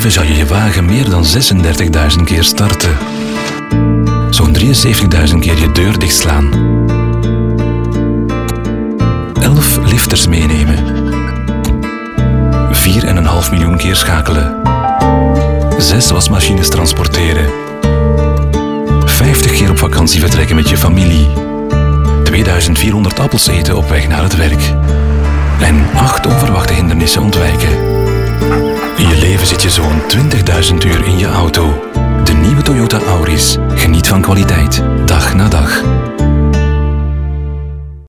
leven zou je je wagen meer dan 36.000 keer starten. Zo'n 73.000 keer je deur dichtslaan. 11 lifters meenemen. 4,5 miljoen keer schakelen. 6 wasmachines transporteren. 50 keer op vakantie vertrekken met je familie. 2400 appels eten op weg naar het werk. En 8 onverwachte hindernissen ontwijken. In je leven zit je zo'n 20.000 uur in je auto. De nieuwe Toyota Auris. Geniet van kwaliteit, dag na dag.